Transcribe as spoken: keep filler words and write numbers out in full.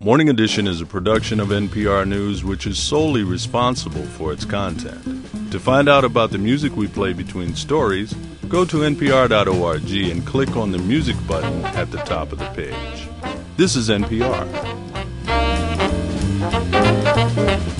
Morning Edition is a production of N P R News, which is solely responsible for its content. To find out about the music we play between stories, go to N P R dot org and click on the music button at the top of the page. This is N P R.